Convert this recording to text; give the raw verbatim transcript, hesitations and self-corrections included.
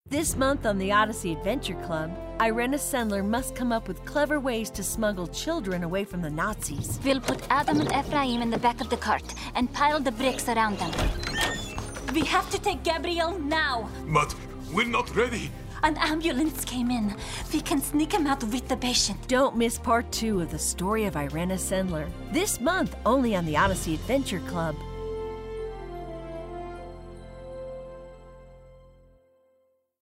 This month on the Odyssey Adventure Club, Irena Sendler must come up with clever ways to smuggle children away from the Nazis. We'll put Adam and Ephraim in the back of the cart and pile the bricks around them. We have to take Gabriel now. But we're not ready. An ambulance came in. We can sneak him out with the patient. Don't miss part two of the story of Irena Sendler. This month, only on the Odyssey Adventure Club.